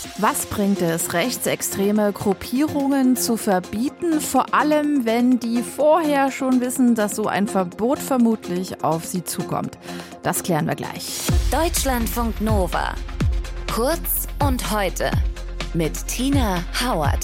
Was bringt es, rechtsextreme Gruppierungen zu verbieten, vor allem wenn die vorher schon wissen, dass so ein Verbot vermutlich auf sie zukommt? Das klären wir gleich. Deutschlandfunk Nova. Kurz und heute mit Tina Hauert.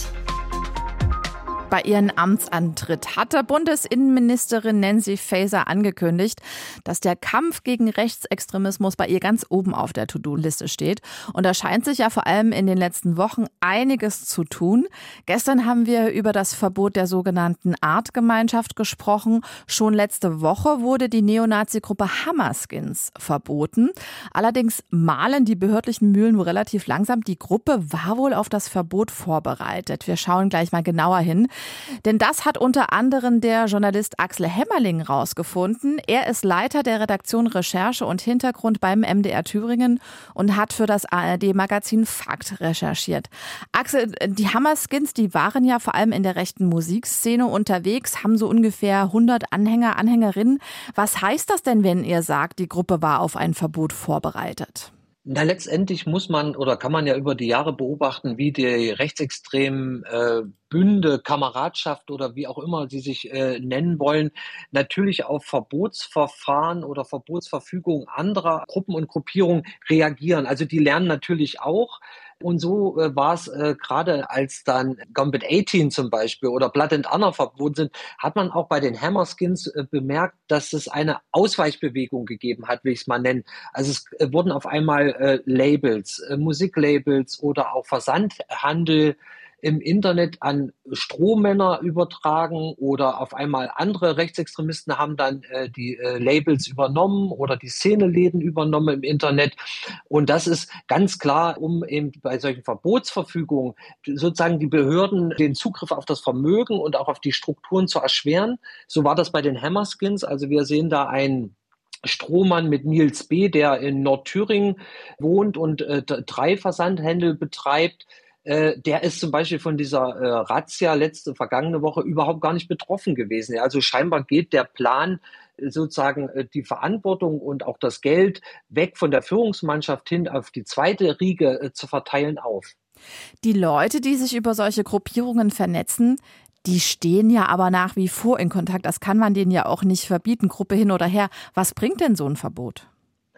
Bei ihrem Amtsantritt hatte Bundesinnenministerin Nancy Faeser angekündigt, dass der Kampf gegen Rechtsextremismus bei ihr ganz oben auf der To-Do-Liste steht. Und da scheint sich ja vor allem in den letzten Wochen einiges zu tun. Gestern haben wir über das Verbot der sogenannten Artgemeinschaft gesprochen. Schon letzte Woche wurde die Neonazi-Gruppe Hammerskins verboten. Allerdings mahlen die behördlichen Mühlen wohl relativ langsam. Die Gruppe war wohl auf das Verbot vorbereitet. Wir schauen gleich mal genauer hin. Denn das hat unter anderem der Journalist Axel Hemmerling rausgefunden. Er ist Leiter der Redaktion Recherche und Hintergrund beim MDR Thüringen und hat für das ARD-Magazin Fakt recherchiert. Axel, die Hammerskins, die waren ja vor allem in der rechten Musikszene unterwegs, haben so ungefähr 100 Anhänger, Anhängerinnen. Was heißt das denn, wenn ihr sagt, die Gruppe war auf ein Verbot vorbereitet? Na, letztendlich muss man oder kann man ja über die Jahre beobachten, wie die rechtsextremen Bünde, Kameradschaft oder wie auch immer sie sich nennen wollen, natürlich auf Verbotsverfahren oder Verbotsverfügungen anderer Gruppen und Gruppierungen reagieren. Also die lernen natürlich auch. Und so war es gerade, als dann Gambit 18 zum Beispiel oder Blood and Honor verboten sind, hat man auch bei den Hammerskins bemerkt, dass es eine Ausweichbewegung gegeben hat, will ich es mal nennen. Also es wurden auf einmal Labels, Musiklabels oder auch Versandhandel im Internet an Strohmänner übertragen oder auf einmal andere Rechtsextremisten haben dann die Labels übernommen oder die Szeneläden übernommen im Internet. Und das ist ganz klar, um eben bei solchen Verbotsverfügungen sozusagen die Behörden den Zugriff auf das Vermögen und auch auf die Strukturen zu erschweren. So war das bei den Hammerskins. Also wir sehen da einen Strohmann mit Nils B., der in Nordthüringen wohnt und 3 Versandhändel betreibt. Der ist zum Beispiel von dieser Razzia vergangene Woche überhaupt gar nicht betroffen gewesen. Ja, also scheinbar geht der Plan, sozusagen die Verantwortung und auch das Geld weg von der Führungsmannschaft hin auf die zweite Riege zu verteilen auf. Die Leute, die sich über solche Gruppierungen vernetzen, die stehen ja aber nach wie vor in Kontakt. Das kann man denen ja auch nicht verbieten, Gruppe hin oder her. Was bringt denn so ein Verbot?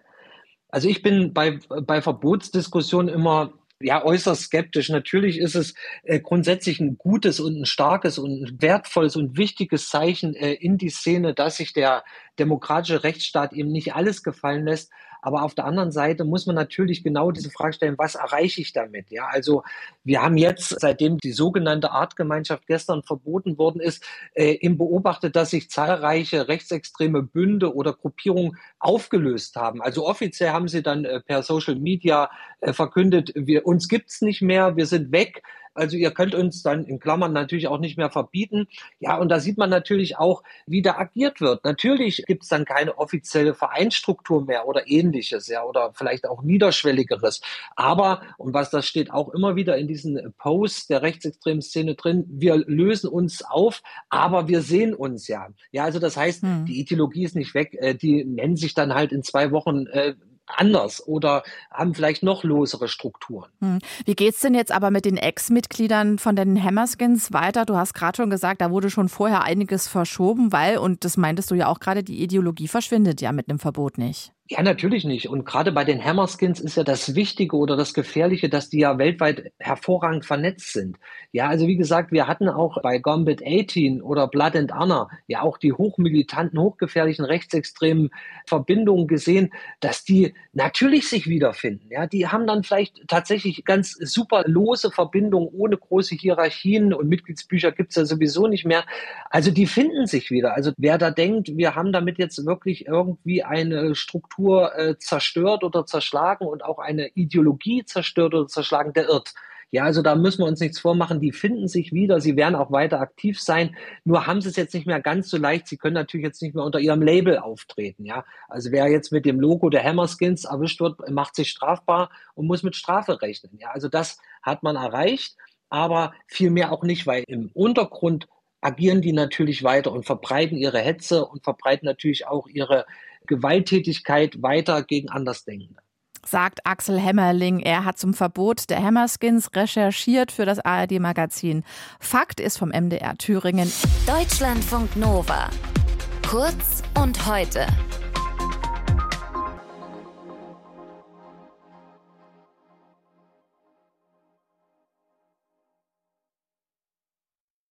Also ich bin bei Verbotsdiskussionen immer äußerst skeptisch. Natürlich ist es grundsätzlich ein gutes und ein starkes und ein wertvolles und wichtiges Zeichen in die Szene, dass sich der demokratische Rechtsstaat eben nicht alles gefallen lässt. Aber auf der anderen Seite muss man natürlich genau diese Frage stellen, was erreiche ich damit? Ja, also wir haben jetzt, seitdem die sogenannte Artgemeinschaft gestern verboten worden ist, eben beobachtet, dass sich zahlreiche rechtsextreme Bünde oder Gruppierungen aufgelöst haben. Also offiziell haben sie dann per Social Media verkündet, uns gibt's nicht mehr, wir sind weg. Also ihr könnt uns dann in Klammern natürlich auch nicht mehr verbieten. Ja, und da sieht man natürlich auch, wie da agiert wird. Natürlich gibt es dann keine offizielle Vereinsstruktur mehr oder ähnliches, ja, oder vielleicht auch niederschwelligeres. Aber, und das steht auch immer wieder in diesen Posts der rechtsextremen Szene drin, wir lösen uns auf, aber wir sehen uns ja. Ja, also das heißt, die Ideologie ist nicht weg, die nennen sich dann halt in 2 Wochen anders oder haben vielleicht noch losere Strukturen. Wie geht's denn jetzt aber mit den Ex-Mitgliedern von den Hammerskins weiter? Du hast gerade schon gesagt, da wurde schon vorher einiges verschoben, weil, und das meintest du ja auch gerade, die Ideologie verschwindet ja mit einem Verbot nicht. Ja, natürlich nicht. Und gerade bei den Hammerskins ist ja das Wichtige oder das Gefährliche, dass die ja weltweit hervorragend vernetzt sind. Ja, also wie gesagt, wir hatten auch bei Gambit 18 oder Blood and Honor ja auch die hochmilitanten, hochgefährlichen rechtsextremen Verbindungen gesehen, dass die natürlich sich wiederfinden. Ja, die haben dann vielleicht tatsächlich ganz super lose Verbindungen ohne große Hierarchien und Mitgliedsbücher gibt's ja sowieso nicht mehr. Also die finden sich wieder. Also wer da denkt, wir haben damit jetzt wirklich irgendwie eine Struktur zerstört oder zerschlagen und auch eine Ideologie zerstört oder zerschlagen, der irrt. Ja, also da müssen wir uns nichts vormachen. Die finden sich wieder. Sie werden auch weiter aktiv sein. Nur haben sie es jetzt nicht mehr ganz so leicht. Sie können natürlich jetzt nicht mehr unter ihrem Label auftreten. Ja, also wer jetzt mit dem Logo der Hammerskins erwischt wird, macht sich strafbar und muss mit Strafe rechnen. Ja, also das hat man erreicht, aber viel mehr auch nicht, weil im Untergrund agieren die natürlich weiter und verbreiten ihre Hetze und verbreiten natürlich auch ihre Gewalttätigkeit weiter gegen Andersdenkende. sagt Axel Hemmerling. Er hat zum Verbot der Hammerskins recherchiert für das ARD-Magazin. Fakt ist vom MDR Thüringen. Deutschlandfunk Nova. Kurz und heute.